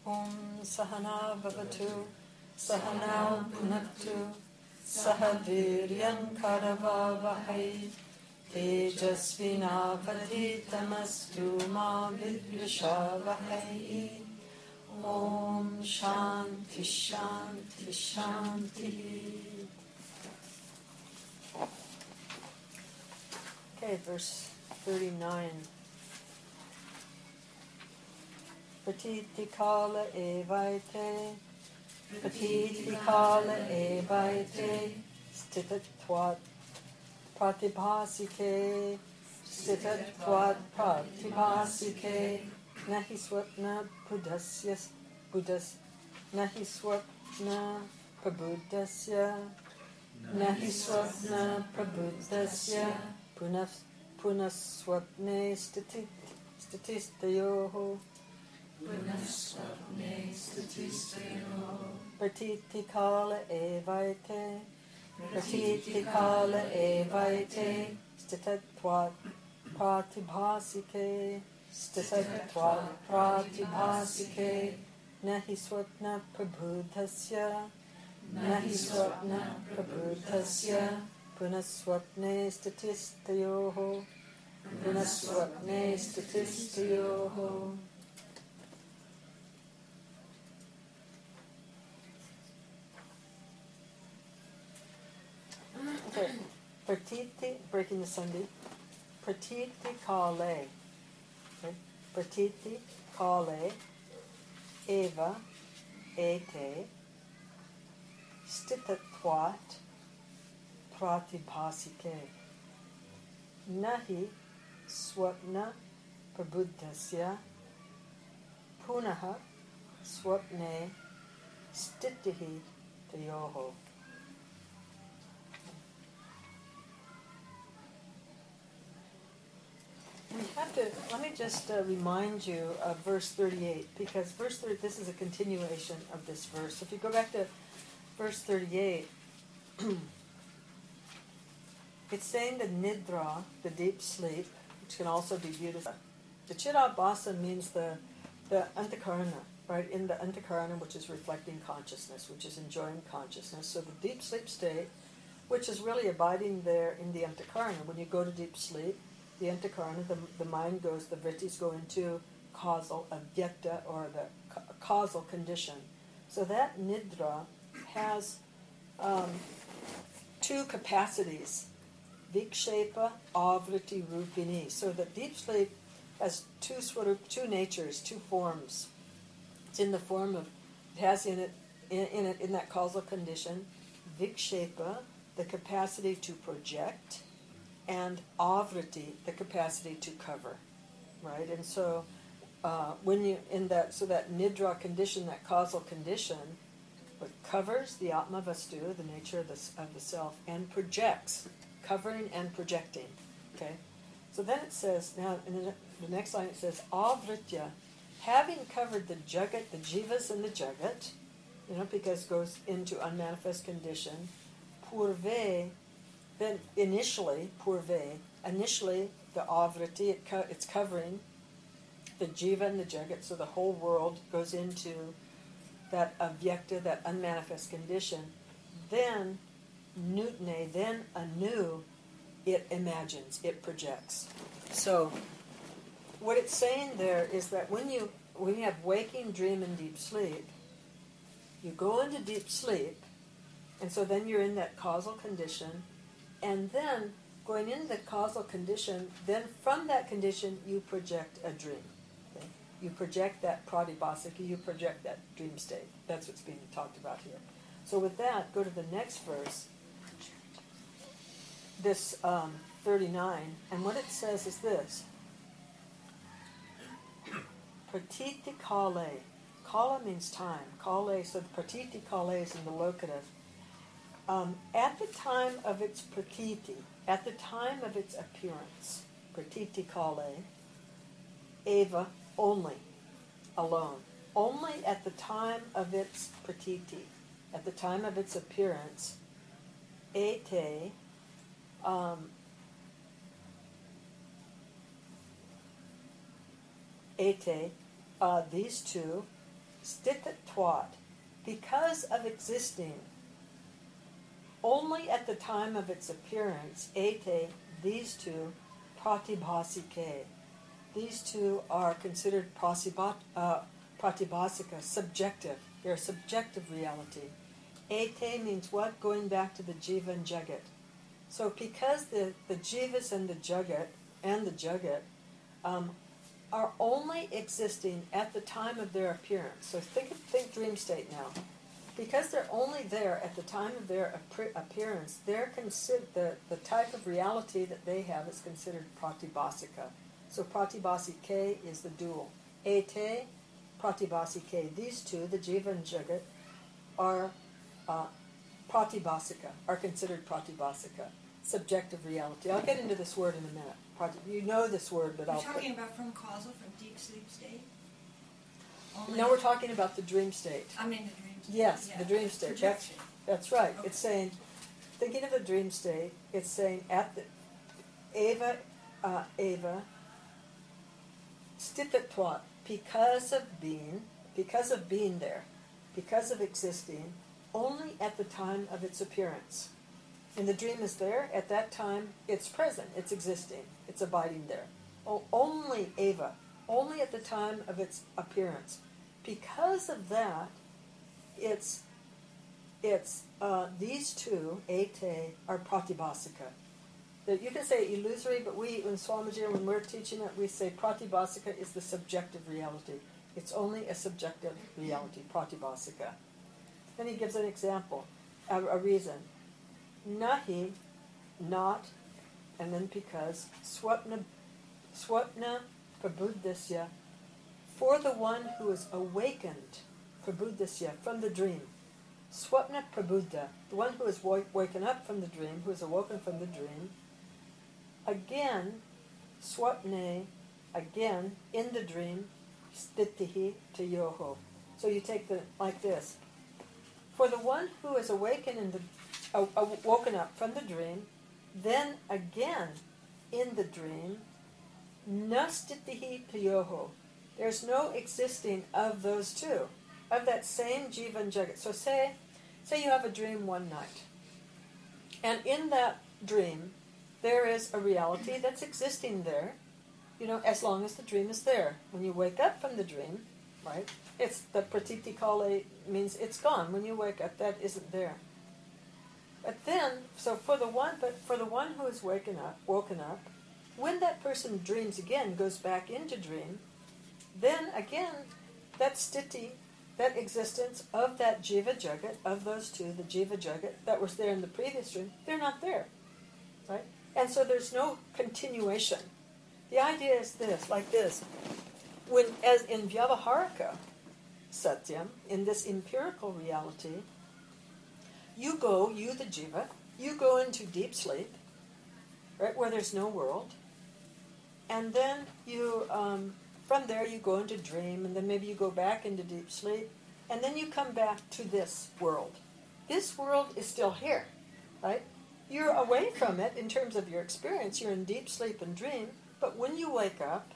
Om Sahana Bhavatu Sahanau Punaktu Sahaviryan Karavavahai Tejasvinavaditamastu Ma Vidvishavahai. Om Shanti Shanti Shanti. Okay, verse 39. Patiti kala evaite, patiti kala evaite, stitatvat pratibhasike, stitatvat pratibhasike, nahi swapna buddhas, nahi swapna prabuddhasya, nahi swapna prabuddhasya, punaswapne statistayoho. Pratiti kala evaite, pratiti kala evaite, stitatvat pratibhasike, stitatvat pratibhasike, nahi swapna prabuddhasya, nahi swapna prabuddhasya, punaswapne statistayoho, punaswapne statistayoho. Okay, pratiti, breaking the sandhi, pratiti kale, okay? Pratiti kale, eva, ete, stitatvat, pratibhasike, nahi swapna prabuddhasya, punaha swapne stitihi tayoho. Let me just remind you of verse 38, because verse 30, this is a continuation of this verse. If you go back to verse 38, it's saying the nidra, the deep sleep, which can also be viewed as the chidabhasa means the antakarana, right? In the antakarana, which is reflecting consciousness, which is enjoying consciousness. So the deep sleep state, which is really abiding there in the antakarana. When you go to deep sleep, the antakarana, the mind goes, the vrittis go into causal, avyakta, or the causal condition. So that nidra has two capacities, vikshepa, avritti, rupini. So that deep sleep has two natures, two forms. It's in the form of, it has in that causal condition, vikshepa, the capacity to project, and avritti, the capacity to cover, right? And so when you that nidra condition, that causal condition, what covers the atma vastu, the nature of the self, and projects, covering and projecting. Okay, so then it says now in the next line it says avritya, having covered the jagat, the jivas and the jagat, because it goes into unmanifest condition, purve. Then initially the avritti, it's covering the jiva and the jagat, so the whole world goes into that avyakta, that unmanifest condition. Then nutne, then anew, it imagines, it projects. So what it's saying there is that when you have waking, dream, and deep sleep, you go into deep sleep, and so then you're in that causal condition. And then, going into the causal condition, then from that condition, you project a dream. Okay? You project that pratibhasika, you project that dream state. That's what's being talked about here. So with that, go to the next verse, this 39, and what it says is this. Pratiti kale. Kala means time. Kale, so the pratiti kale is in the locative. At the time of its pratiti, at the time of its appearance, pratiti kale, eva, only, alone. Only at the time of its pratiti, at the time of its appearance, ete, these two, Stititvat, because of existing, only at the time of its appearance, ete, these two, pratibhasike. These two are considered pratibhasika, subjective. They're subjective reality. Ete means what? Going back to the jiva and jagat. So because the jivas and the jagat are only existing at the time of their appearance. So think dream state now. Because they're only there at the time of their appearance, they're the type of reality that they have is considered pratibhasika. So pratibhasike is the dual. Ete, pratibhasike. These two, the jiva and jagat, are pratibhasika, are considered pratibhasika, subjective reality. I'll get into this word in a minute. You know this word, but You're talking about from causal, from deep sleep state? No, we're talking about the dream state. I mean the dream state. Yes, yeah. the dream state. That's right. Okay. It's saying, thinking of the dream state, it's saying at the eva, stititvat, because of being there, because of existing, only at the time of its appearance. And the dream is there, at that time it's present, it's existing, it's abiding there. Only eva, only at the time of its appearance. Because of that, it's these two, ete, are pratibhasika. You can say illusory, but we, in Swamiji, when we're teaching it, we say pratibhasika is the subjective reality. It's only a subjective reality, pratibhasika. Then he gives an example, a reason. Nahi, not, and then because, swapna prabuddhasya, for the one who is awakened, prabuddhasya, from the dream. Swapna prabuddha, the one who is waken up from the dream, who is awoken from the dream. Again, swapne, again, in the dream, stitihi tayoho. So you take the like this. For the one who is awakened woken up from the dream, then again in the dream, nastitihi tayoho. There's no existing of those two, of that same jiva and jagat. So say you have a dream one night, and in that dream there is a reality that's existing there, as long as the dream is there. When you wake up from the dream, right, it's the pratiti kale means it's gone. When you wake up, that isn't there. But then, for the one who is woken up, when that person dreams again, goes back into dream, then again, that stiti, that existence of that jiva jagat, of those two, the jiva jagat that was there in the previous dream, they're not there, right? And so there's no continuation. The idea is this, like this. When, as in Vyavaharika Satyam, in this empirical reality, you the jiva, you go into deep sleep, right, where there's no world, and then you, from there you go into dream, and then maybe you go back into deep sleep, and then you come back to this world. This world is still here, right? You're away from it in terms of your experience. You're in deep sleep and dream, but when you wake up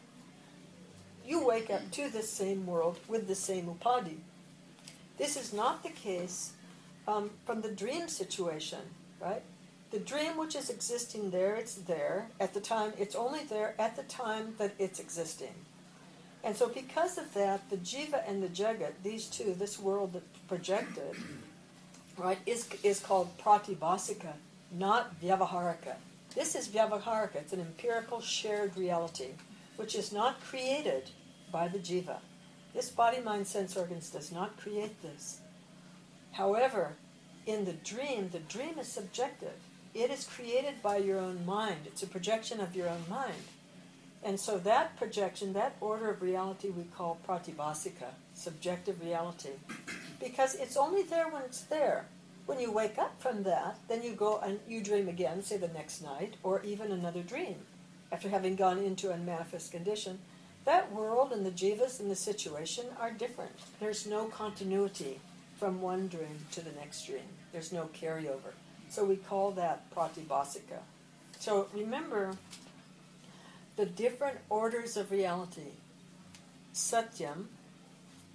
to this same world with the same upadhi. This is not the case from the dream situation, right? The dream which is existing there, it's there at the time, it's only there at the time that it's existing. And so because of that, the jiva and the jagat, these two, this world that's projected, right, is called pratibhasika, not vyavaharika. This is vyavaharika. It's an empirical shared reality, which is not created by the jiva. This body, mind, sense organs does not create this. However, in the dream is subjective. It is created by your own mind. It's a projection of your own mind. And so that projection, that order of reality we call pratibhasika, subjective reality, because it's only there when it's there. When you wake up from that, then you go and you dream again, say the next night, or even another dream, after having gone into a manifest condition. That world and the jivas and the situation are different. There's no continuity from one dream to the next dream. There's no carryover. So we call that pratibhasika. So remember the different orders of reality. Satyam,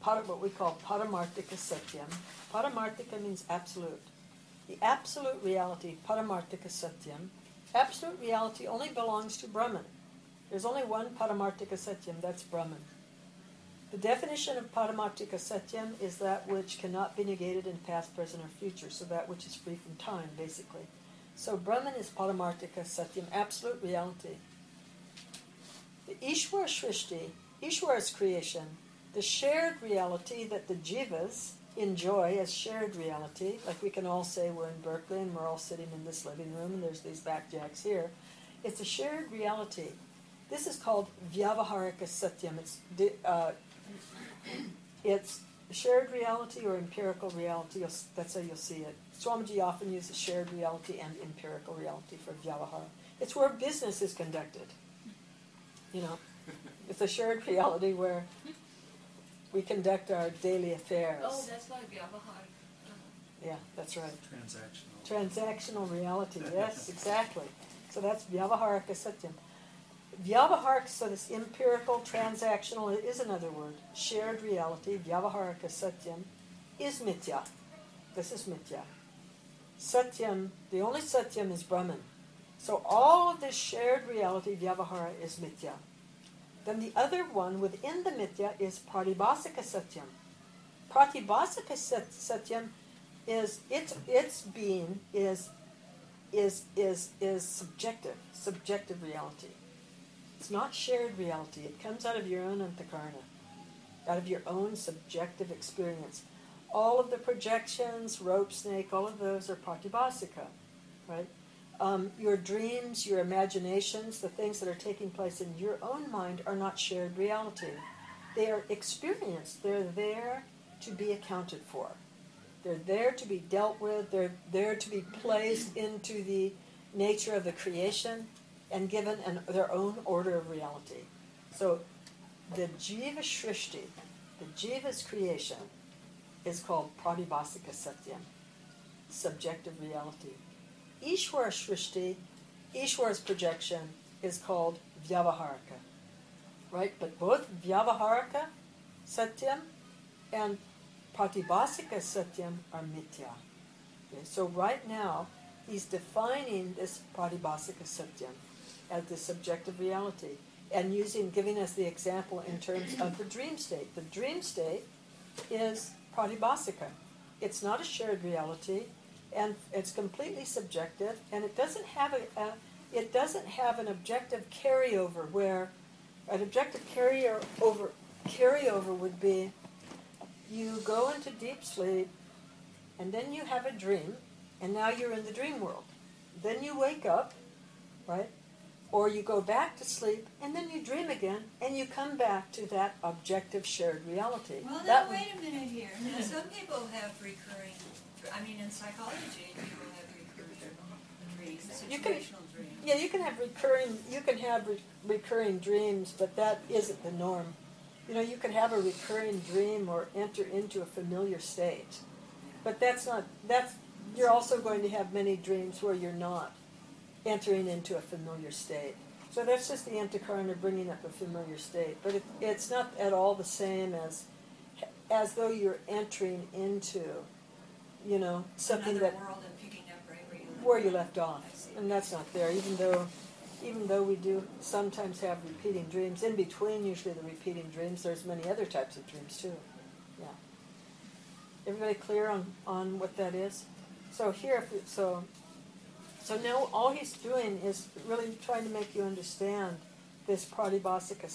what we call Paramartika Satyam. Paramartika means absolute. The absolute reality, Paramartika Satyam, absolute reality only belongs to Brahman. There's only one Paramartika Satyam, that's Brahman. The definition of Paramartika Satyam is that which cannot be negated in past, present, or future, so that which is free from time, basically. So Brahman is Paramartika Satyam, absolute reality. The Ishwara Shrishti, Ishwara's creation, the shared reality that the jivas enjoy as shared reality, like we can all say we're in Berkeley and we're all sitting in this living room and there's these backjacks here. It's a shared reality. This is called Vyavaharika Satyam. It's shared reality or empirical reality. That's how you'll see it. Swamiji often uses shared reality and empirical reality for Vyavahara. It's where business is conducted. You know, it's a shared reality where we conduct our daily affairs. Oh, that's why Vyavahara. Yeah, that's right. Transactional. Transactional reality, yes, exactly. So that's Vyavaharika Satyam. Vyavaharika, so this empirical, transactional, is another word. Shared reality, Vyavaharika Satyam, is Mithya. This is Mithya. Satyam, the only Satyam is Brahman. So all of this shared reality, Vyavahara, is Mithya. Then the other one within the Mithya is Pratibhasika Satyam. Pratibhasika Satyam is its being is subjective reality. It's not shared reality. It comes out of your own antakarna, out of your own subjective experience. All of the projections, rope snake, all of those are pratibhasika, right? Your dreams, your imaginations, the things that are taking place in your own mind are not shared reality. They are experienced. They're there to be accounted for. They're there to be dealt with. They're there to be placed into the nature of the creation and given their own order of reality. So the Jiva Shrishti, the Jiva's creation, is called Pratibhasika Satyam, subjective reality. Ishwara Shrishti, Ishwara's projection, is called Vyavaharika. Right? But both Vyavaharika Satyam and Pratibhasika Satyam are Mithya. Okay? So right now, he's defining this Pratibhasika Satyam as the subjective reality and giving us the example in terms of the dream state. The dream state is Pratibhasika. It's not a shared reality, and it's completely subjective, and it doesn't have an objective carryover where an objective carryover would be you go into deep sleep, and then you have a dream, and now you're in the dream world. Then you wake up, right? Or you go back to sleep, and then you dream again, and you come back to that objective shared reality. Well, now wait a minute here. Now, some people have recurring, in psychology, people have recurring dreams, situational dreams. Yeah, you can have recurring dreams, but that isn't the norm. You can have a recurring dream or enter into a familiar state. But you're also going to have many dreams where you're not entering into a familiar state. So that's just the antakarna bringing up a familiar state. But it's not at all the same as though you're entering into, something Another that world and picking up right where you left off. And that's not there, even though we do sometimes have repeating dreams. In between usually the repeating dreams, there's many other types of dreams too. Yeah. Everybody clear on what that is? So here, so now all he's doing is really trying to make you understand this Pratibhasika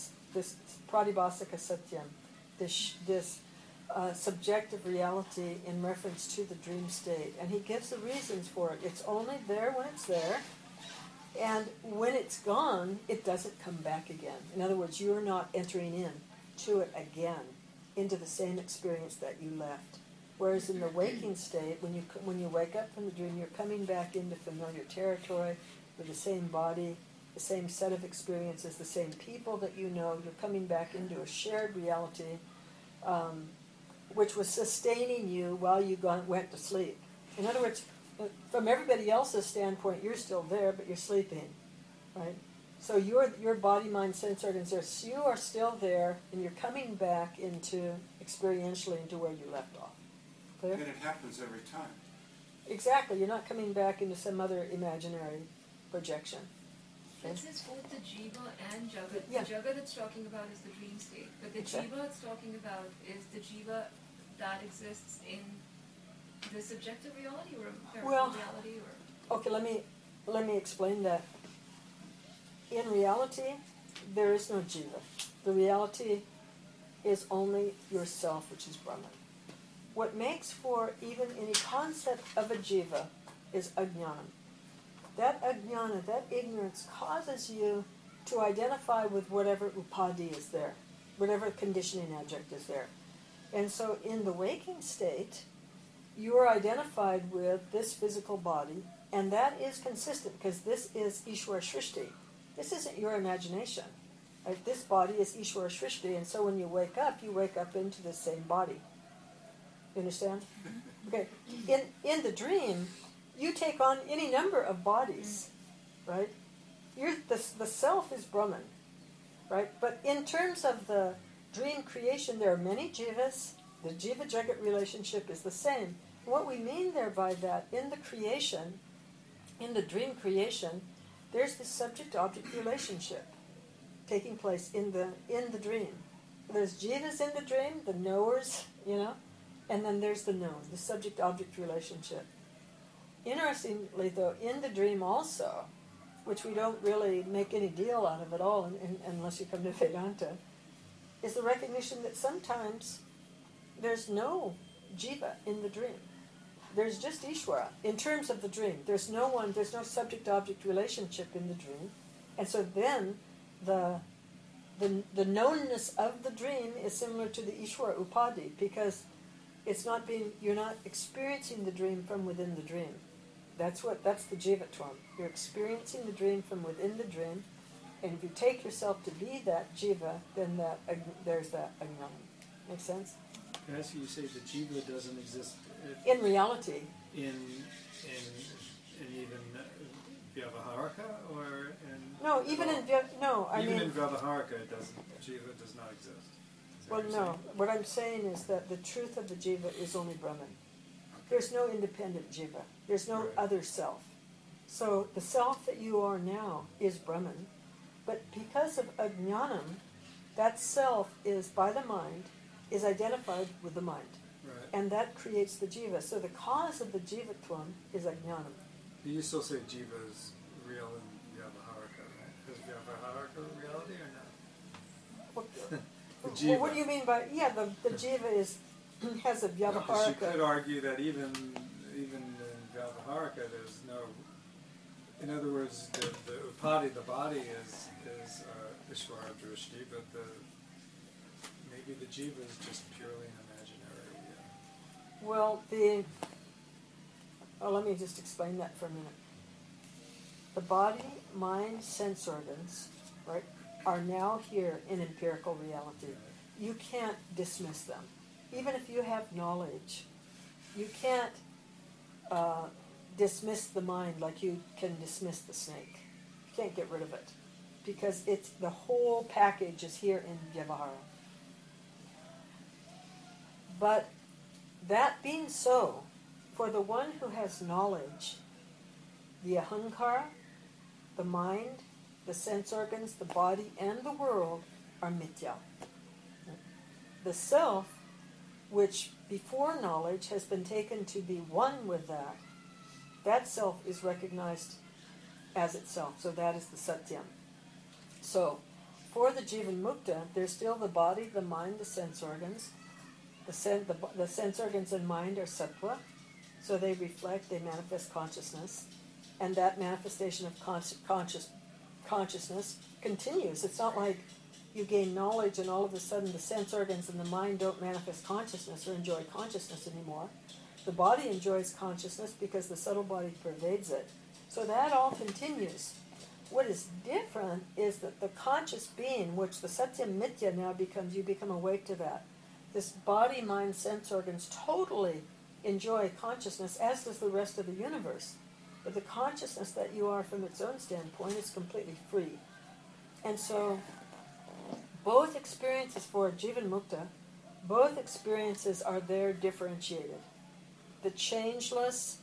Satyam, this subjective reality in reference to the dream state. And he gives the reasons for it. It's only there when it's there, and when it's gone, it doesn't come back again. In other words, you're not entering in to it again, into the same experience that you left. Whereas in the waking state, when you wake up from the dream, you're coming back into familiar territory with the same body, the same set of experiences, the same people that you know. You're coming back into a shared reality, which was sustaining you while you went to sleep. In other words, from everybody else's standpoint, you're still there, but you're sleeping, right? So your body, mind, sense organs there. So you are still there, and you're coming back into experientially into where you left off. Clear? And it happens every time. Exactly. You're not coming back into some other imaginary projection. It says both the jiva and jagat. Yeah. The jagat it's talking about is the dream state, but the Exactly. jiva it's talking about is the jiva that exists in the subjective reality or empirical Well, reality, or Okay, let me explain that. In reality, there is no jiva. The reality is only yourself, which is Brahman. What makes for even any concept of a jiva is ajnana. That ajnana, that ignorance, causes you to identify with whatever upadhi is there, whatever conditioning adjunct is there. And so in the waking state, you are identified with this physical body, and that is consistent because this is Ishwara Shrishti. This isn't your imagination. Like, this body is Ishwara Shrishti, and so when you wake up into the same body. You understand? Okay. In the dream, you take on any number of bodies, right? The self is Brahman, right? But in terms of the dream creation, there are many jivas. The jiva-jagat relationship is the same. What we mean there by that, in the creation, in the dream creation, there's this subject-object relationship taking place in the dream. There's jivas in the dream, the knowers, and then there's the known, the subject-object relationship. Interestingly, though, in the dream also, which we don't really make any deal out of at all unless you come to Vedanta, is the recognition that sometimes there's no jiva in the dream. There's just Ishvara in terms of the dream. There's no subject-object relationship in the dream. And so then the knownness of the dream is similar to the Ishvara Upadhi, because you're not experiencing the dream from within the dream. That's the jivatvam. You're experiencing the dream from within the dream, and if you take yourself to be that jiva, then there's that ajnana. Make sense? Can I ask you say the jiva doesn't exist in reality? In even Vyavaharaka, or in no, even in in Vyavaharaka, jiva does not exist. Well, no. What I'm saying is that the truth of the jiva is only Brahman. There's no independent jiva. There's no other self. So the self that you are now is Brahman, but because of ajnanam, that self is by the mind, is identified with the mind. Right. And that creates the jiva. So the cause of the jivatvam is ajnanam. You still say jiva is real in Vyavaharaka, right? Is Vyavaharaka reality or not? Well, what do you mean by the jiva has a Vyavaharaka? You could argue that even in Vyavaharaka there's no. In other words, the upadhi, the body is Ishvara Drishti, but maybe the jiva is just purely an imaginary. Well, let me just explain that for a minute. The body, mind, sense organs, right, are now here in empirical reality. You can't dismiss them. Even if you have knowledge, you can't dismiss the mind like you can dismiss the snake. You can't get rid of it, because it's the whole package is here in Vyavahara. But that being so, for the one who has knowledge, the ahankara, the mind, the sense organs, the body, and the world are mithya. The self, which before knowledge has been taken to be one with that self is recognized as itself. So that is the satyam. So, for the jivan mukta, there's still the body, the mind, the sense organs. The sense organs and mind are sattva, so they manifest consciousness, and that manifestation of consciousness continues. It's not like you gain knowledge and all of a sudden the sense organs and the mind don't manifest consciousness or enjoy consciousness anymore. The body enjoys consciousness because the subtle body pervades it. So that all continues. What is different is that the conscious being, which the satyam mithya now becomes, you become awake to that. This body, mind, sense organs totally enjoy consciousness, as does the rest of the universe. But the consciousness that you are from its own standpoint is completely free. And so both experiences for Jivan Mukta, both experiences are there differentiated. The changelessness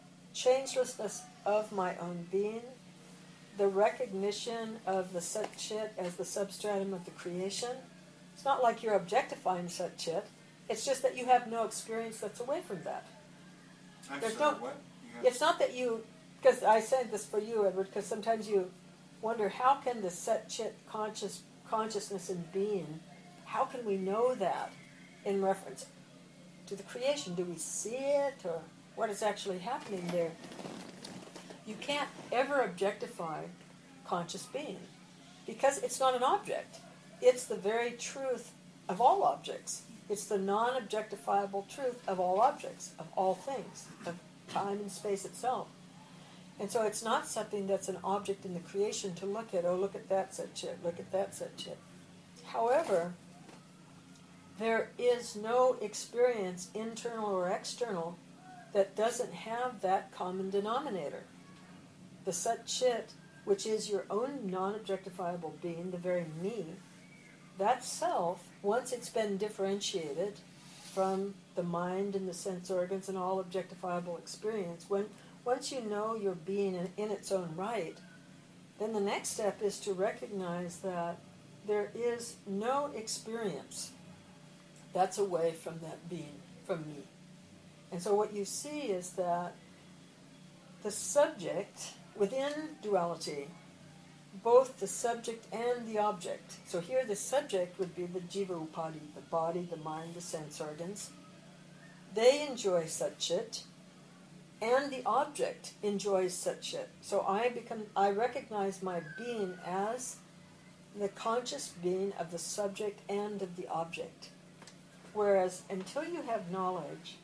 of my own being, the recognition of the Sat Chit as the substratum of the creation. It's not like you're objectifying Sat Chit. It's just that you have no experience that's away from that. There's no. It's not that you, because I said this for you, Edward, because sometimes you wonder, how can the Sat Chit consciousness and being, how can we know that in reference to the creation? Do we see it, or what is actually happening there? You can't ever objectify conscious being, because it's not an object. It's the very truth of all objects. It's the non-objectifiable truth of all objects, of all things, of time and space itself. And so it's not something that's an object in the creation to look at. Oh, look at that Sat Chit, look at that Sat Chit. However, there is no experience, internal or external, that doesn't have that common denominator. The Sat Chit, which is your own non-objectifiable being, the very me, that self, once it's been differentiated from the mind and the sense organs and all objectifiable experience, once you know your being in its own right, then the next step is to recognize that there is no experience that's away from that being, from me. And so what you see is that the subject, within duality, both the subject and the object. So here the subject would be the jiva upadi, the body, the mind, the sense organs. They enjoy Sat Chit, and the object enjoys Sat Chit. So I recognize my being as the conscious being of the subject and of the object. Whereas until you have knowledge,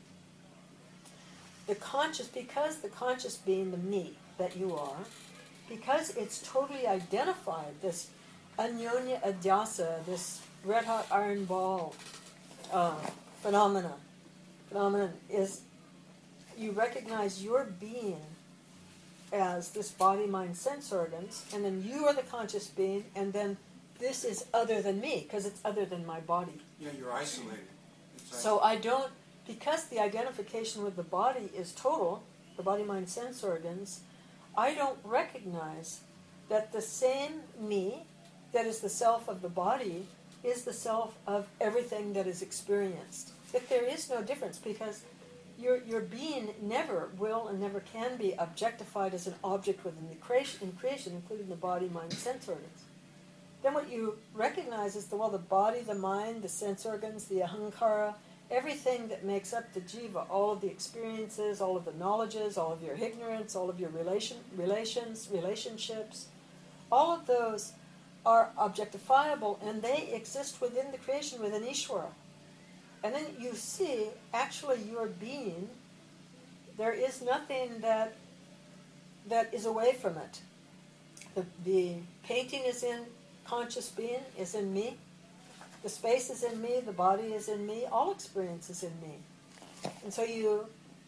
because the conscious being, the me that you are, because it's totally identified, this anyonya adhyasa, this red-hot iron ball phenomenon is, you recognize your being as this body, mind, sense organs, and then you are the conscious being, and then this is other than me, because it's other than my body. Yeah, you're isolated. So I don't, because the identification with the body is total, the body, mind, sense organs, I don't recognize that the same me that is the self of the body is the self of everything that is experienced. That there is no difference, because your being never will and never can be objectified as an object within the creation, including the body, mind, sense organs. Then what you recognize is the body, the mind, the sense organs, the ahankara, everything that makes up the jiva, all of the experiences, all of the knowledges, all of your ignorance, all of your relationships, all of those are objectifiable, and they exist within the creation, within Ishvara. And then you see, actually, your being, there is nothing that is away from it. The painting is in conscious being, is in me. The space is in me, the body is in me, all experience is in me. And so your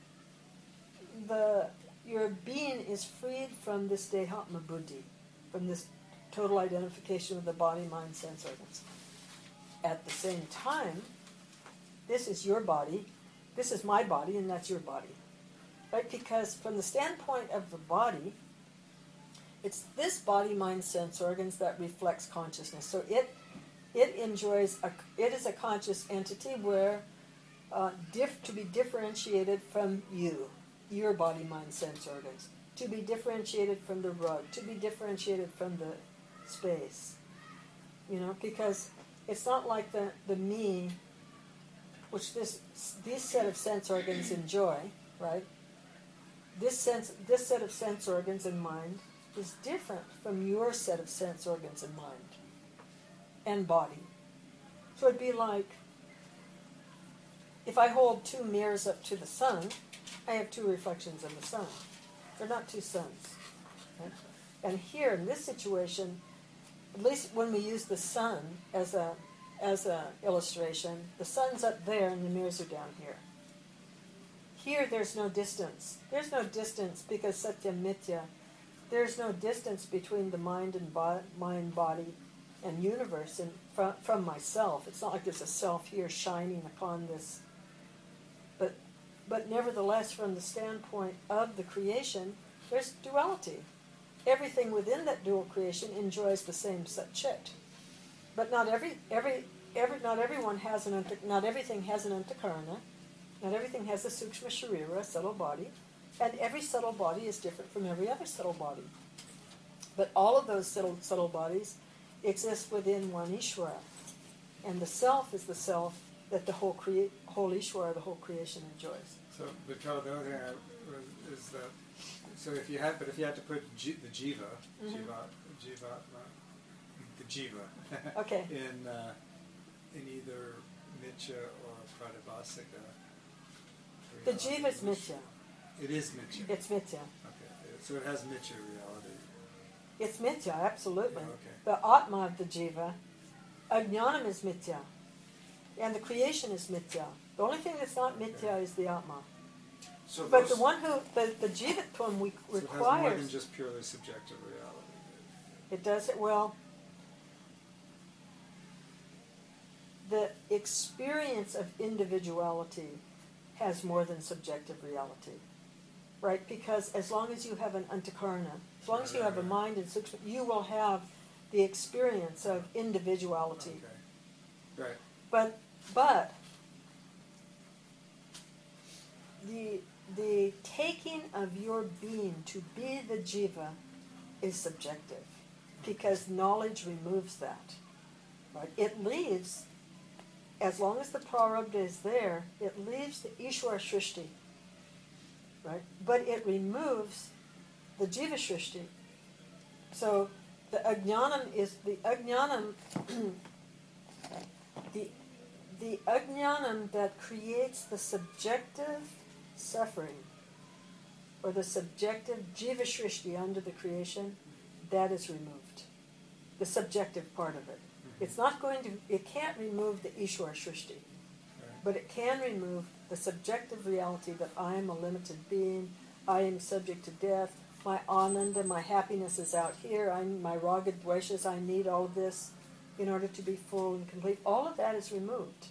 being is freed from this dehatma buddhi, from this total identification with the body, mind, sense organs. At the same time, this is your body, this is my body, and that's your body. Right? Because from the standpoint of the body, it's this body, mind, sense organs that reflects consciousness. So it is a conscious entity where to be differentiated from you, your body, mind, sense organs, to be differentiated from the rug, to be differentiated from the space. Because it's not like the me, which these set of sense organs enjoy, right? This set of sense organs and mind is different from your set of sense organs and mind and body. So it'd be like, if I hold two mirrors up to the sun, I have two reflections of the sun. They're not two suns. Right? And here, in this situation, at least when we use the sun as a illustration, the sun's up there and the mirrors are down here. Here, there's no distance. There's no distance because Satya Mithya, there's no distance between the mind and mind, body, and universe and from myself. It's not like there's a self here shining upon this. But nevertheless, from the standpoint of the creation, there's duality. Everything within that dual creation enjoys the same Sat-Chit. But not everyone has not everything has an antakarana. Not everything has a sukshma sharira, a subtle body, and every subtle body is different from every other subtle body. But all of those subtle bodies exist within one Ishvara, and the self is the self that the whole Ishvara, the whole creation enjoys. So, but Carl, the other thing is that if you had to put the jiva, the jiva, okay, in either Mithya or Pratibhasika. The jiva is Mithya. It is Mithya. It's Mithya. Okay, so it has Mithya reality. It's Mithya, absolutely. Okay. The Atma of the jiva, Ajnanam is Mithya, and the creation is Mithya. The only thing that's not Mithya is the Atma. So But the one who, the jivatvam So it has more requires, than just purely subjective reality. it does it well. The experience of individuality has more than subjective reality, right? Because as long as you have an antakarana, as long as you have a mind and sukshma, you will have the experience of individuality. Okay. Right. But the taking of your being to be the jiva is subjective, because knowledge removes that. Right? It leaves, as long as the prarabdha is there, it leaves the Ishvara Shrishti. Right? But it removes the jiva Shrishti. So the ajnanam is the ajnanam. The ajnanam that creates the subjective suffering, or the subjective jiva shrishti under the creation, that is removed. The subjective part of it. It's not going to, it can't remove the Ishvara shrishti, but it can remove the subjective reality that I am a limited being, I am subject to death, my ananda, my happiness is out here, my raga dveshas, I need all of this in order to be full and complete. All of that is removed,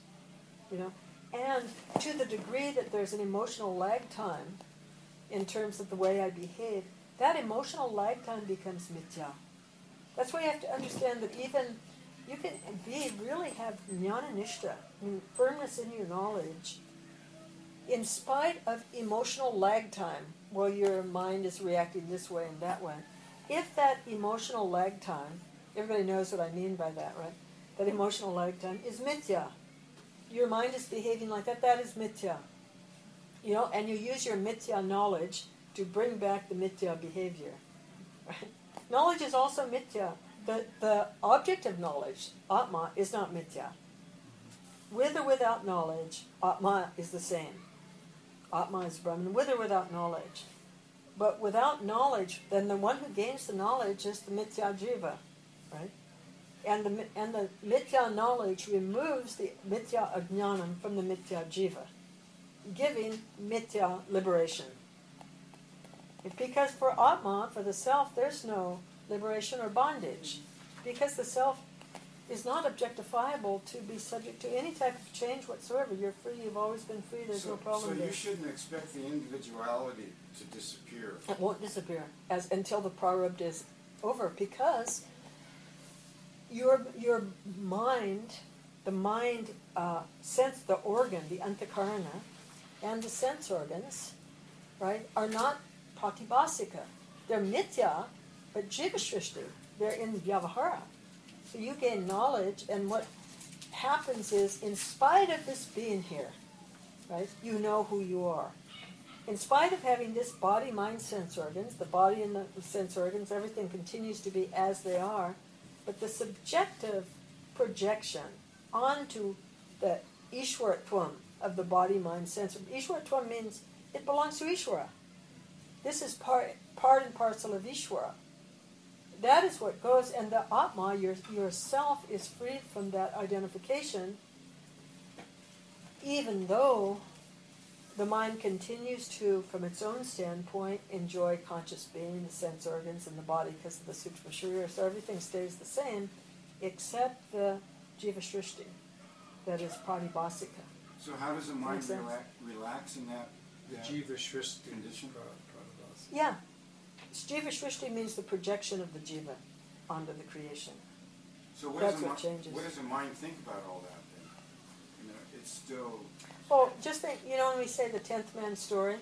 and to the degree that there's an emotional lag time in terms of the way I behave, that emotional lag time becomes mithya. That's why you have to understand that even you can really have jnana nishta, firmness in your knowledge, in spite of emotional lag time, while your mind is reacting this way and that way. If that emotional lag time, everybody knows what I mean by that, right? That emotional lag time is mithya. Your mind is behaving like that, that is mithya. And you use your mithya knowledge to bring back the mithya behavior. Right? Knowledge is also mithya. The object of knowledge, Atma, is not mithya. With or without knowledge, Atma is the same. Atma is Brahman, with or without knowledge. But without knowledge, then the one who gains the knowledge is the mithya jiva, right? And the mithya knowledge removes the mithya ajnanam from the mithya jiva, giving mithya liberation. It's because for Atma, for the self, there's no liberation or bondage, because the self is not objectifiable to be subject to any type of change whatsoever. You're free, you've always been free, there's no problem So there. you shouldn't expect the individuality to disappear. It won't disappear until the prarabdha is over, because your mind, the mind sense, the organ, the antakarana, and the sense organs, right, are not pratibhasika. They're mithya, but jiva shrishti. They're in vyavahara. So you gain knowledge, and what happens is, in spite of this being here, right, you know who you are. In spite of having this body, mind, sense organs, the body and the sense organs, everything continues to be as they are, but the subjective projection onto the Ishwaratvam of the body, mind, sense. Ishwaratvam means it belongs to Ishwara. This is part and parcel of Ishwara. That is what goes, and the Atma, yourself, is freed from that identification, even though the mind continues to, from its own standpoint, enjoy conscious being, the sense organs, and the body because of the Sukshma Sharira. So everything stays the same except the Jiva Shrishti, that is Pratibhasika. So how does the mind Makes sense. relax in that? The that Jiva Shrishti condition? Pratibhasika. Yeah. Jiva Shrishti means the projection of the Jiva onto the creation. So what That's does the what changes. What does the mind think about all that then? You know, it's still. Well, just think, when we say the 10th man story,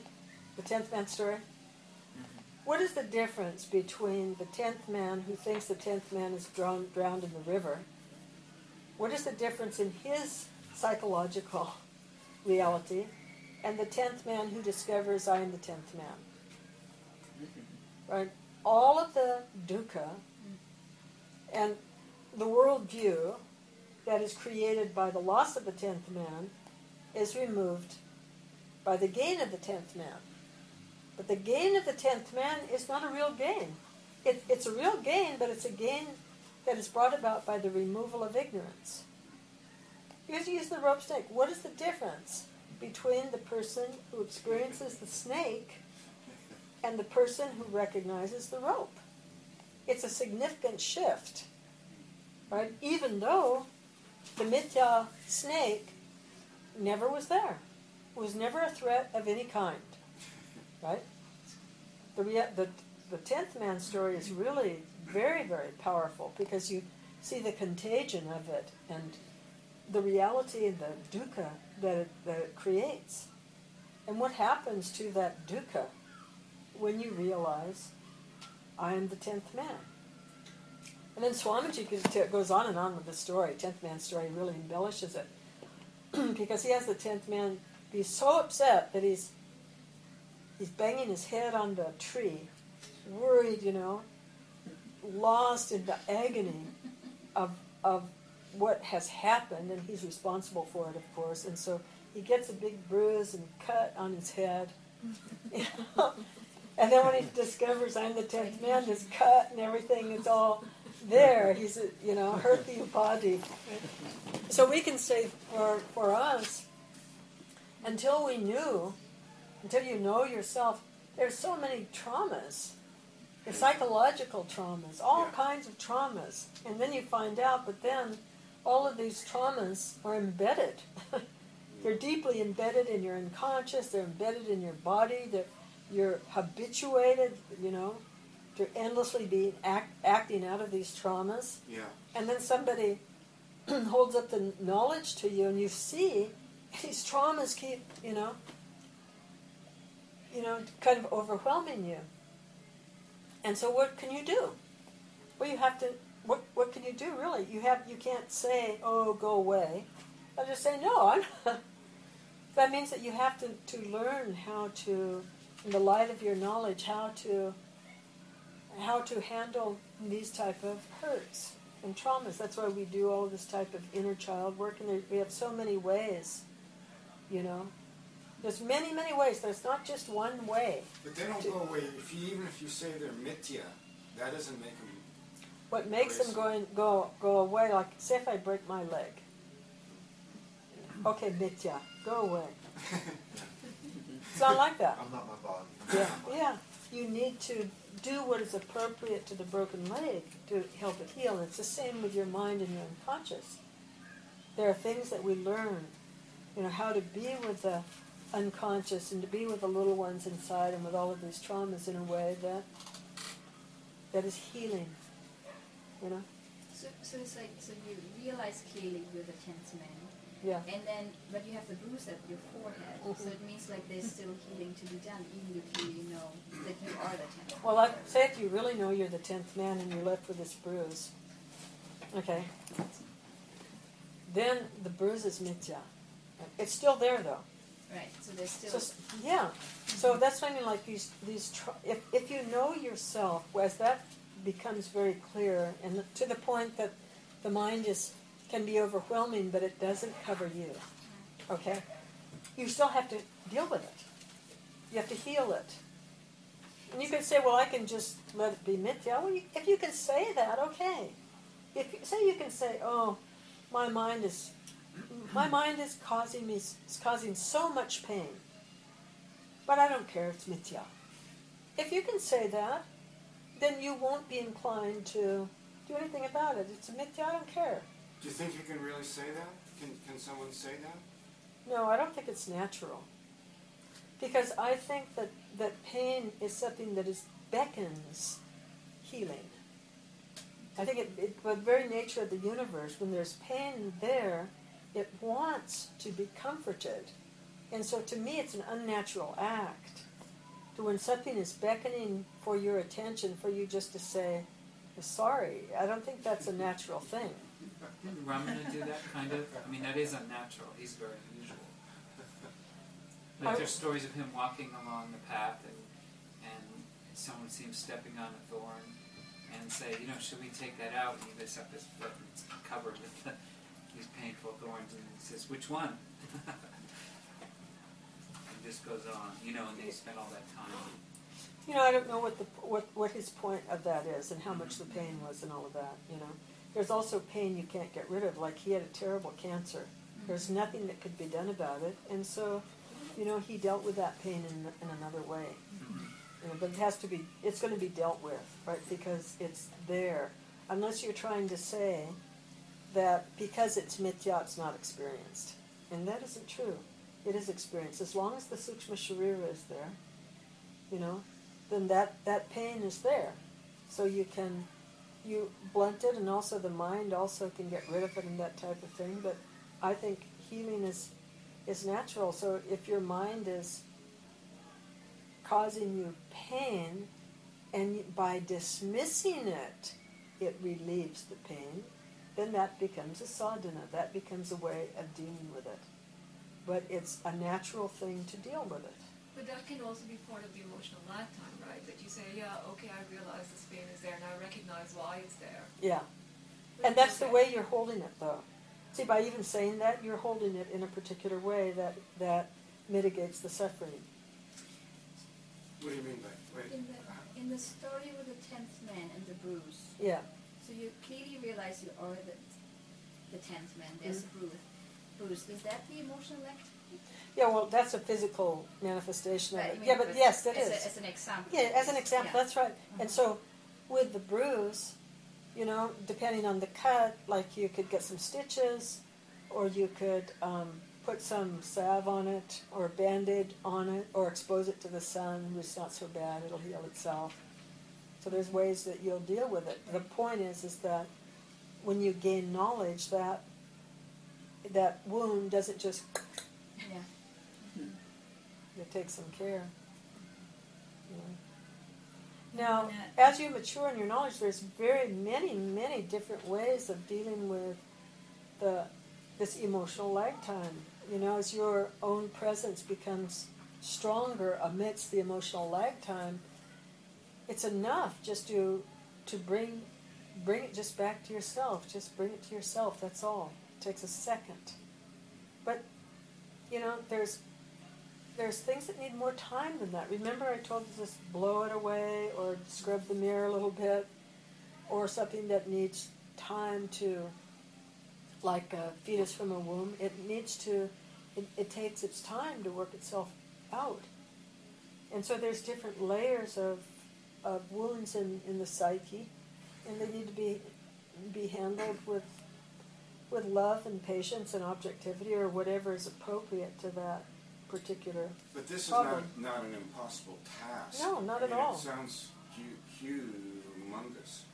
what is the difference between the 10th man who thinks the 10th man is drowned in the river? What is the difference in his psychological reality and the 10th man who discovers I am the 10th man? Right? All of the dukkha and the worldview that is created by the loss of the 10th man is removed by the gain of the 10th man. But the gain of the 10th man is not a real gain. It's a real gain, but it's a gain that is brought about by the removal of ignorance. You have to use the rope snake. What is the difference between the person who experiences the snake and the person who recognizes the rope? It's a significant shift, right? Even though the mithya snake never was there. It was never a threat of any kind, right? The 10th man story is really very, very powerful because you see the contagion of it and the reality and the dukkha that it creates. And what happens to that dukkha when you realize, I am the 10th man? And then Swamiji goes on and on with the story. 10th man story really embellishes it. Because he has the 10th man be so upset that he's banging his head on the tree, worried, lost in the agony of what has happened, and he's responsible for it, of course. And so he gets a big bruise and cut on his head. And then when he discovers I'm the 10th man, this cut and everything is all there. He's, hurt the upadhi. So we can say for us, until you know yourself, there's so many traumas, the psychological traumas, all kinds of traumas. And then you find out, but then all of these traumas are embedded. They're deeply embedded in your unconscious, they're embedded in your body, you're habituated, to endlessly be acting out of these traumas. Yeah. And then somebody holds up the knowledge to you, and you see these traumas keep, kind of overwhelming you. And so, what can you do? Well, you have to. What can you do really? You can't say, "Oh, go away." I'll just say, "No, I'm not." That means that you have to learn how to, in the light of your knowledge, how to handle these type of hurts and traumas. That's why we do all this type of inner child work, and we have so many ways, There's many, many ways. There's not just one way. But they don't go away. Even if you say they're mithya, that doesn't make them. What makes them go away, like, say if I break my leg. Okay, mithya, go away. It's not like that. I'm not my body. Yeah. You need to do what is appropriate to the broken leg to help it heal. And it's the same with your mind and your unconscious. There are things that we learn, how to be with the unconscious and to be with the little ones inside and with all of these traumas in a way that is healing, So it's like, so you realize clearly you're the 10th man. Yeah. And then, but you have the bruise at your forehead, so it means like there's still healing to be done, even if you know that you are the 10th. Well, like, say if you really know you're the 10th man and you're left with this bruise, okay, then the bruise is mithya. It's still there, though. Right, so there's still... So that's what I mean, like these if you know yourself, as that becomes very clear, and to the point that the mind can be overwhelming, but it doesn't cover you, okay? You still have to deal with it. You have to heal it. And you can say, well, I can just let it be mithya. Well, if you can say that, okay. If you can say, oh, my mind is causing so much pain. but I don't care, it's mithya. If you can say that, then you won't be inclined to do anything about it. It's a mithya, I don't care. Do you think you can really say that? Can someone say that? No, I don't think it's natural. Because I think that pain is something that beckons healing. I think by the very nature of the universe, when there's pain there, it wants to be comforted. And so to me it's an unnatural act. To when something is beckoning for your attention, for you just to say, sorry, I don't think that's a natural thing. Didn't Ramana do that kind of? I mean, that is unnatural. He's very unusual. Like there's stories of him walking along the path and someone seems stepping on a thorn and say, should we take that out? And he lifts up his foot and it's covered with these painful thorns and he says, which one? And this goes on, and they spend all that time. I don't know what his point of that is and how much the pain was and all of that, There's also pain you can't get rid of, like he had a terrible cancer. There's nothing that could be done about it, and so, he dealt with that pain in another way. But it's going to be dealt with, right, because it's there. Unless you're trying to say that because it's mithya, it's not experienced. And that isn't true. It is experienced. As long as the sukshma sharira is there, then that pain is there. So you blunt it, and also the mind also can get rid of it and that type of thing. But I think healing is natural. So if your mind is causing you pain, and by dismissing it, it relieves the pain, then that becomes a sadhana. That becomes a way of dealing with it. But it's a natural thing to deal with it. But that can also be part of the emotional lifetime, right? That you say, yeah, okay, I realize this pain is there and I recognize why it's there. Yeah. And that's the way you're holding it, though. See, by even saying that, you're holding it in a particular way that mitigates the suffering. What do you mean by wait? In the story with the 10th man and the bruise, Yeah. so you clearly realize you are the 10th man. There's a bruise. Is that the emotional lifetime? Yeah, well, that's a physical manifestation of Right, it. I mean, Yeah, but yes, it is. As an example. Yeah, as an example, Yeah. that's right. And so with the bruise, depending on the cut, like you could get some stitches, or you could put some salve on it, or a Band-Aid on it, or expose it to the sun. It's not so bad. It'll heal itself. So there's ways that you'll deal with it. The point is that when you gain knowledge, that wound doesn't just... Yeah. You take some care. Now, as you mature in your knowledge, there's very many, many different ways of dealing with this emotional lag time. As your own presence becomes stronger amidst the emotional lag time, it's enough just to bring it just back to yourself. Just bring it to yourself. That's all. It takes a second. But there's things that need more time than that. Remember I told you to just blow it away or scrub the mirror a little bit, or something that needs time to, like a fetus from a womb, it takes its time to work itself out. And so there's different layers of wounds in the psyche, and they need to be handled with love and patience and objectivity, or whatever is appropriate to that particular But this is problem. not an impossible task. No, not at all. It sounds humongous.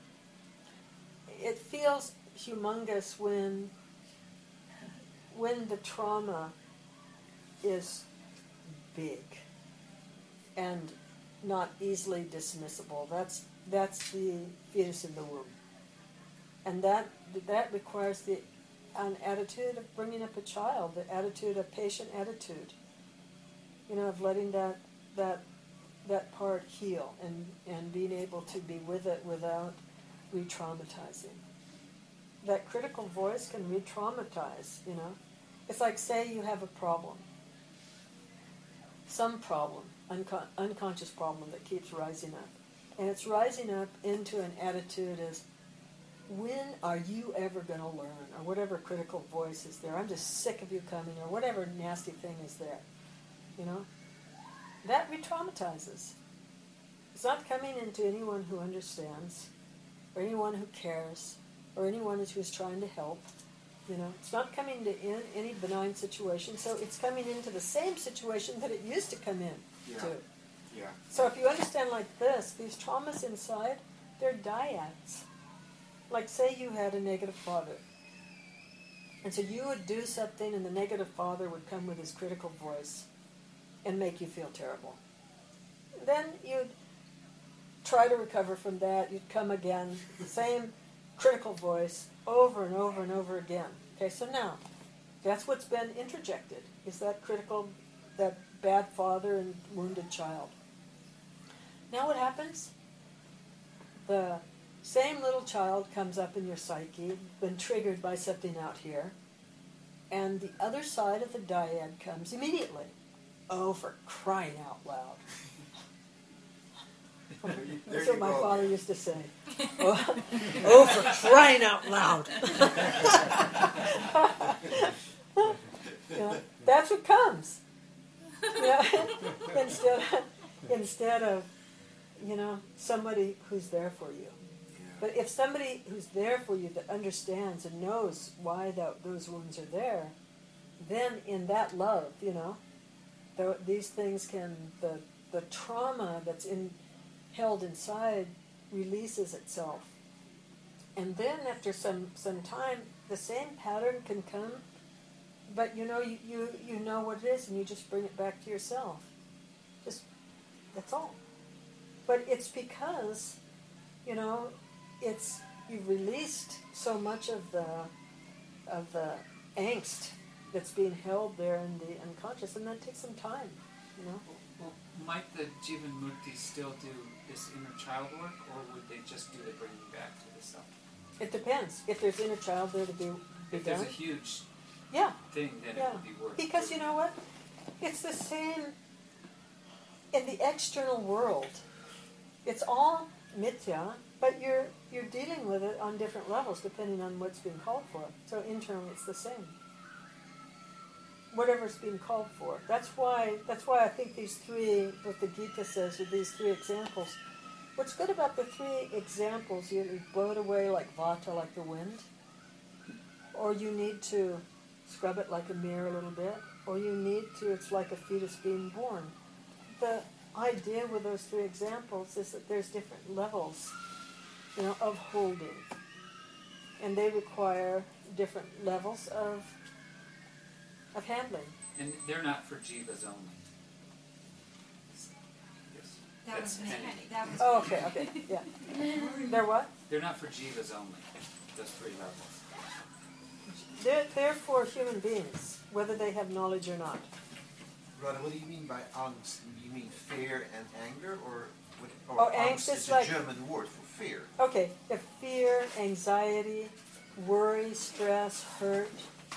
It feels humongous when the trauma is big and not easily dismissible. That's the fetus in the womb, and that requires an attitude of bringing up a child, the attitude, a patient attitude, of letting that part heal and being able to be with it without re-traumatizing. That critical voice can re-traumatize, It's like, say you have a problem, some problem, unconscious problem that keeps rising up. And it's rising up into an attitude as, when are you ever going to learn? Or whatever critical voice is there. I'm just sick of you coming, or whatever nasty thing is there. that re-traumatizes. It's not coming into anyone who understands, or anyone who cares, or anyone who is trying to help. It's not coming to in any benign situation, so it's coming into the same situation that it used to come in to. Yeah. So if you understand like this, these traumas inside, they're dyads. Like say you had a negative father. And so you would do something and the negative father would come with his critical voice and make you feel terrible. Then you'd try to recover from that. You'd come again, same critical voice, over and over and over again. Okay, so now, that's what's been interjected, is that critical, that bad father and wounded child. Now what happens? The same little child comes up in your psyche, been triggered by something out here, and the other side of the dyad comes immediately. Oh, for crying out loud. That's what my father used to say. Oh, for crying out loud. That's what comes. Instead of, somebody who's there for you. But if somebody who's there for you that understands and knows why those wounds are there, then in that love, these things can, the trauma that's held inside releases itself. And then after some time, the same pattern can come, but you know what it is, and you just bring it back to yourself. That's all. But it's because, you've released so much of the angst that's being held there in the unconscious, and that takes some time, Well, might the Jivan Mukti still do this inner child work, or would they just do the bringing back to the self? It depends. If there's inner child there to be If done. there's a huge thing, then it would be worth it. Because you know what? It's the same in the external world. It's all mithya, but you're dealing with it on different levels depending on what's being called for. So internally it's the same. Whatever's being called for. That's why I think these three, what the Gita says with these three examples, what's good about the three examples, you blow it away like vata, like the wind, or you need to scrub it like a mirror a little bit, or you need to, it's like a fetus being born. The idea with those three examples is that there's different levels, of holding. And they require different levels of handling. And they're not for jivas only. Yes. That was That's me. Penny. That was Oh, me. okay, yeah. They're what? They're not for jivas only, those three levels. They're for human beings, whether they have knowledge or not. Radha, what do you mean by angst? Do you mean fear and anger, or what? Oh, angst is like a German word for fear. Okay, if fear, anxiety, worry, stress, hurt,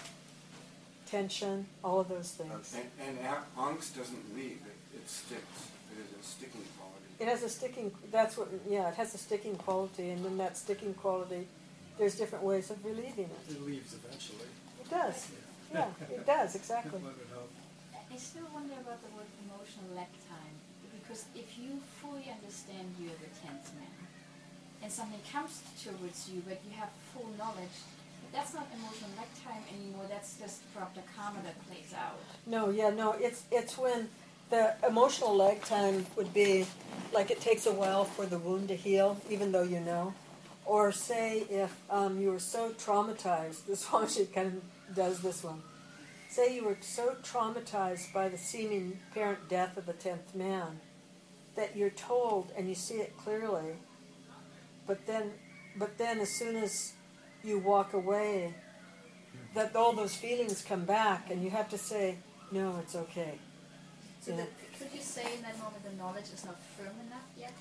tension, all of those things. And angst doesn't leave, it sticks. It is a sticking quality. It has a sticking, it has a sticking quality, and then that sticking quality, there's different ways of relieving it. It leaves eventually. It does. Yeah, it does, exactly. Let it help. I still wonder about the word emotional lag time, because if you fully understand you're the 10th man, and something comes towards you, but you have full knowledge, that's not emotional lag time anymore, that's just prapta karma that plays out. No, it's when the emotional lag time would be, like it takes a while for the wound to heal, even though you know. Or say if you were so traumatized, this one she kind of does this one. Say you were so traumatized by the seeming apparent death of the 10th man that you're told and you see it clearly, but then as soon as you walk away, that all those feelings come back and you have to say, no, it's okay. So could you say in that moment the knowledge is not firm enough yet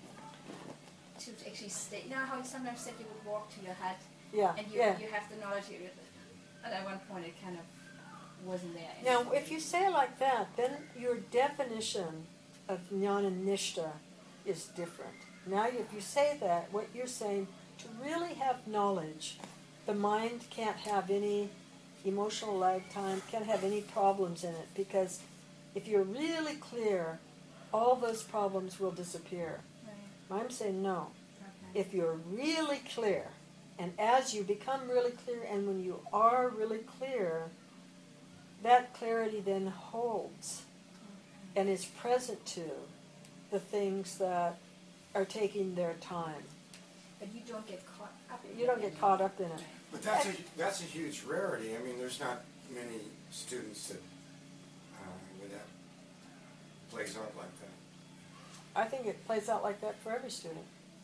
to actually stay? You know how you sometimes said you would walk to your hut and you have the knowledge, and at one point it kind of wasn't there anymore. Now, if you say it like that, then your definition of jnana nishta is different. Now, if you say that, what you're saying, to really have knowledge, the mind can't have any emotional lag time, can't have any problems in it, because if you're really clear all those problems will disappear. Right. I'm saying no. Okay. If you're really clear, and as you become really clear, and when you are really clear, that clarity then holds and is present to the things that are taking their time. But you don't get caught up in it. You don't get caught up in it. But that's a huge rarity. I mean, there's not many students that where that plays out like that. I think it plays out like that for every student.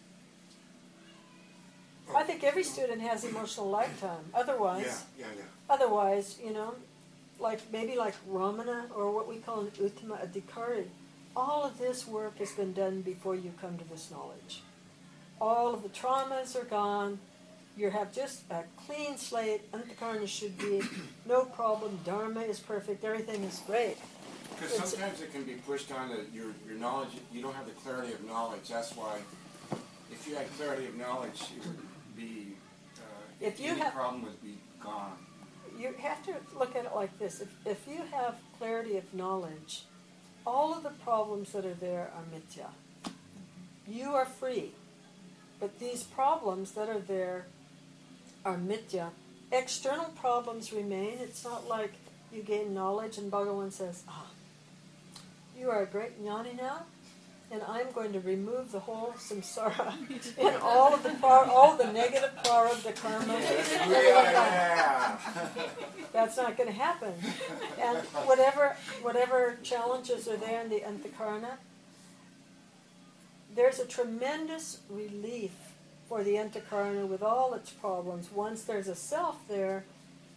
I think every student has emotional lifetime. Otherwise, Yeah. otherwise, like maybe like Ramana or what we call an Uttama Adhikari, all of this work has been done before you come to this knowledge. All of the traumas are gone. You have just a clean slate. Antakarna should be no problem. Dharma is perfect. Everything is great. Because sometimes it can be pushed on to your knowledge. You don't have the clarity of knowledge. That's why, if you had clarity of knowledge, it would be any problem would be gone. You have to look at it like this. If you have clarity of knowledge, all of the problems that are there are mithya. You are free. But these problems that are there are mithya. External problems remain. It's not like you gain knowledge and Bhagavan says, you are a great jnani now, and I'm going to remove the whole samsara and all of the negative prarabdha karma. Yeah. That's not going to happen. And whatever challenges are there in the antakarna, there's a tremendous relief for the antakarna with all its problems once there's a self there,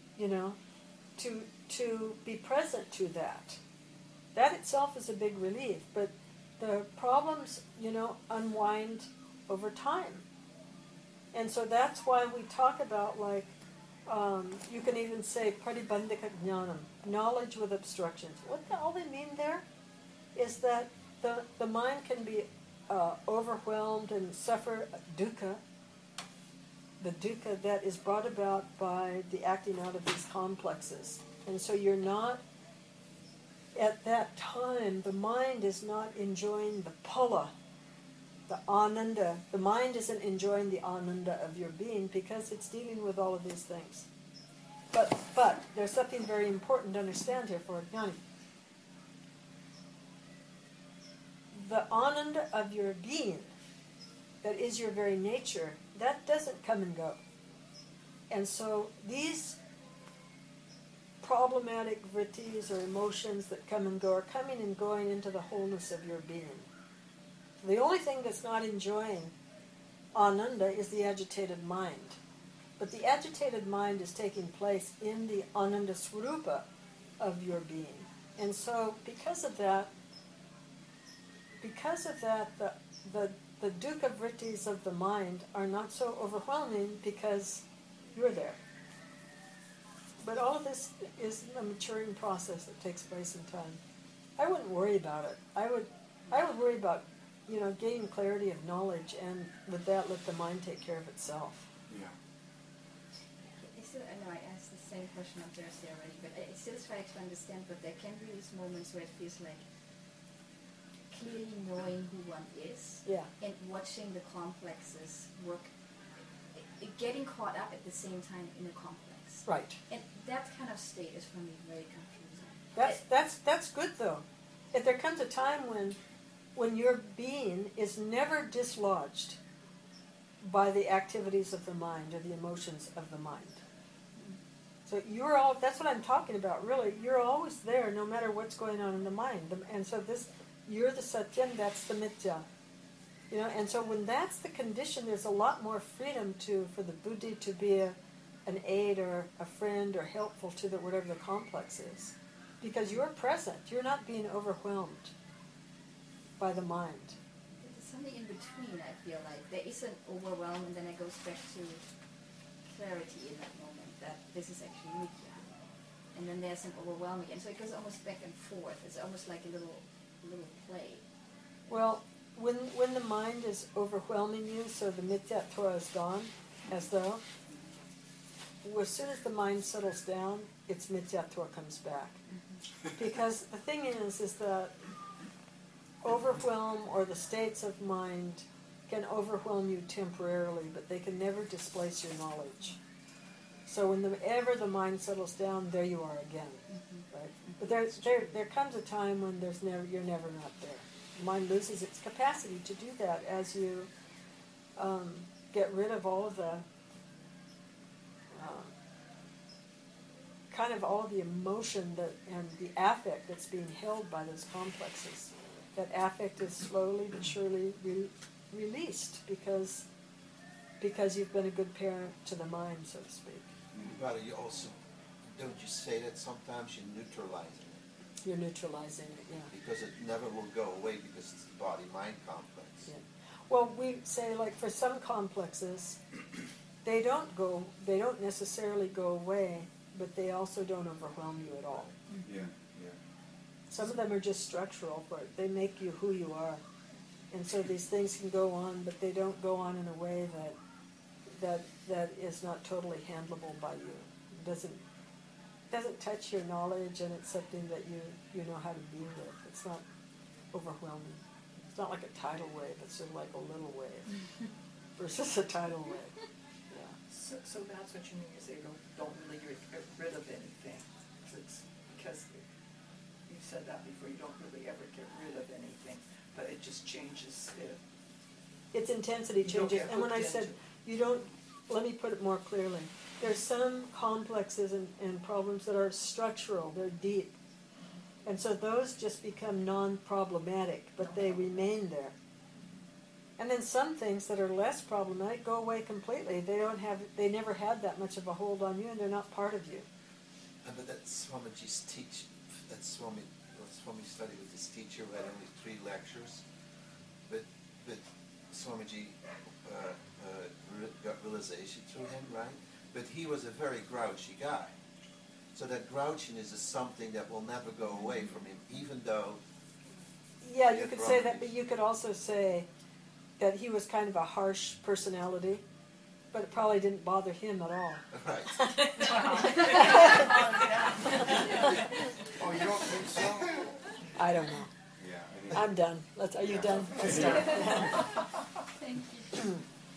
to be present to that. That itself is a big relief, but the problems, unwind over time. And so that's why we talk about, you can even say pratibandhika jnanam, knowledge with obstructions. What all they mean there is that the mind can be overwhelmed and suffer dukkha, the dukkha that is brought about by the acting out of these complexes. And so you're not, at that time, the mind is not enjoying the phala, the ananda. The mind isn't enjoying the ananda of your being because it's dealing with all of these things. But there's something very important to understand here for a jnani. The ananda of your being, that is your very nature, that doesn't come and go. And so these problematic vrittis or emotions that come and go are coming and going into the wholeness of your being. The only thing that's not enjoying ananda is the agitated mind. But the agitated mind is taking place in the ananda swarupa of your being. And so because of that, the dukkha vrittis of the mind are not so overwhelming because you're there. But all of this is a maturing process that takes place in time. I wouldn't worry about it. I would worry about, gaining clarity of knowledge, and with that, let the mind take care of itself. Yeah. I know I asked the same question on Thursday already, but it's still trying to understand. But there can be these moments where it feels like clearly knowing who one is, and watching the complexes work, getting caught up at the same time in a complex. Right. And that kind of state is for me very confusing. That's good though. If there comes a time when your being is never dislodged by the activities of the mind or the emotions of the mind. So that's what I'm talking about, really. You're always there no matter what's going on in the mind. And so you're the satyam, that's the mithya. And so when that's the condition, there's a lot more freedom for the buddhi to be an aid or a friend or helpful to whatever the complex is. Because you're present. You're not being overwhelmed by the mind. There's something in between, I feel like. There is an overwhelm, and then it goes back to clarity in that moment, that this is actually mithya. And then there's an overwhelm again. So it goes almost back and forth. It's almost like a little play. Well, when the mind is overwhelming you, so the mithyatva is gone, as though, as soon as the mind settles down, its mithyatva comes back. Because the thing is that overwhelm or the states of mind can overwhelm you temporarily, but they can never displace your knowledge. So whenever the mind settles down, there you are again, right? But there comes a time when you're never not there. The mind loses its capacity to do that as you get rid of all of the kind of all of the emotion and the affect that's being held by those complexes. That affect is slowly but surely released because you've been a good parent to the mind, so to speak. But you also, don't you say that sometimes you're neutralizing it? You're neutralizing it, yeah. Because it never will go away because it's the body-mind complex. Yeah. Well, we say, like, for some complexes, they don't necessarily go away, but they also don't overwhelm you at all. Yeah. Some of them are just structural, but they make you who you are. And so these things can go on, but they don't go on in a way that is not totally handleable by you. It doesn't touch your knowledge, and it's something that you know how to deal with. It's not overwhelming. It's not like a tidal wave. It's sort of like a little wave versus a tidal wave. Yeah. So that's what you mean. You say don't really get rid of anything. Because you said that before. You don't really ever get rid of anything, but it just changes it. Its intensity changes. And when I said you don't, let me put it more clearly. There's some complexes and problems that are structural. They're deep. And so those just become non-problematic, but they remain there. And then some things that are less problematic go away completely. They never had that much of a hold on you, and they're not part of you. But that's Swamiji's teach. That's Swami studied with his teacher who had only 3 lectures. But Swamiji got realization through him, right? But he was a very grouchy guy. So that grouchiness is something that will never go away from him, even though... Yeah, you could say that, but you could also say that he was kind of a harsh personality, but it probably didn't bother him at all. Right. Oh, you don't think so? I don't know. Yeah. I'm done. Are you done? Let's start. Thank you.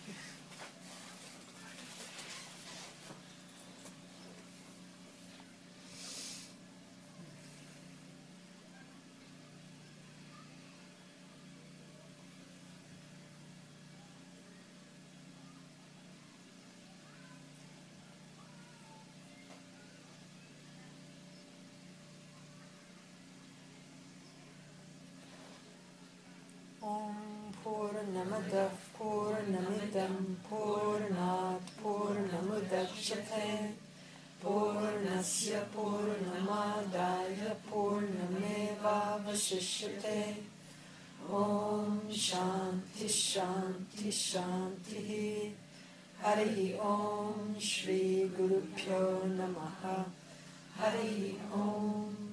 Purnamada Purnamidam Purnat Purnamudachyate Purnasya Purnamadaya Purnameva Vashishyate Om Shanti Shanti Shanti Hari Om Shri Guru Pyo Namaha Hari Om